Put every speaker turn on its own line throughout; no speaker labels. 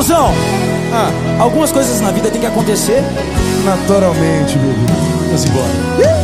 Duzão, algumas coisas na vida tem que acontecer
naturalmente, bebê.
Vamos embora.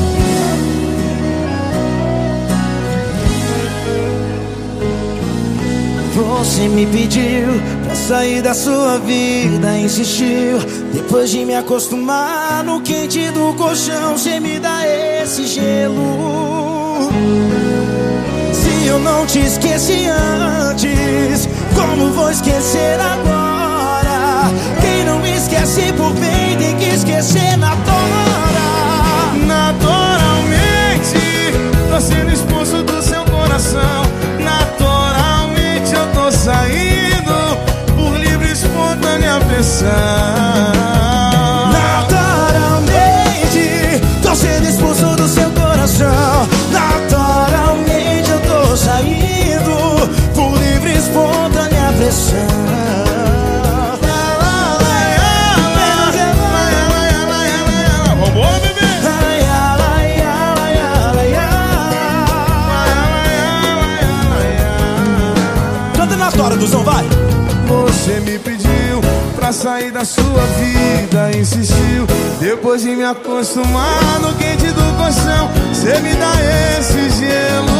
Você me pediu pra sair da sua vida, insistiu. Depois de me acostumar no quente do colchão, você me dá esse gelo. Se eu não te esqueci antes, como vou esquecer agora? Quem não esquece por bem tem que esquecer na tora.
Naturalmente, tô sendo expulso do seu coração. Naturalmente eu tô saindo por livre e espontânea pressão.
Naturalmente, tô sendo expulso do seu coração. Naturalmente eu tô saindo por livre e espontânea pressão.
Duzão, vai!
Você me pediu pra sair da sua vida, insistiu. Depois de me acostumar no quente do colchão, você me dá esse gelo.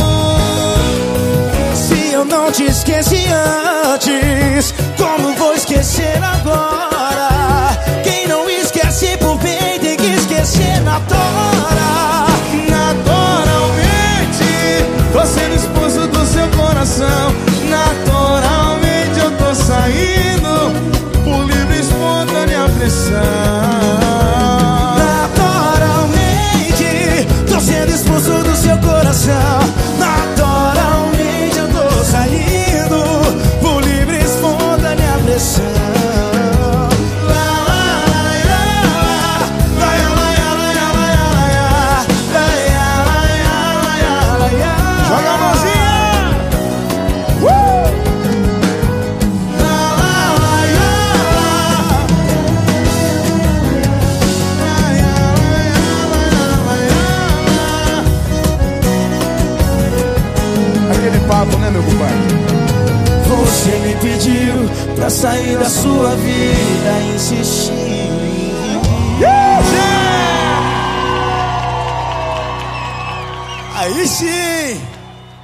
Se eu não te esqueci antes, como vou esquecer agora? Quem não esquece por bem tem que esquecer na tora.
Naturalmente, tô sendo expulso do seu coração. Naturalmente eu tô saindo por livre e espontânea pressão.
Naturalmente, tô sendo expulso do seu coração. Naturalmente eu tô saindo por livre e espontânea pressão.
Joga a mãozinha! Papo, né, meu compadre?
Você me pediu pra sair da sua vida, insistir.
Aí sim!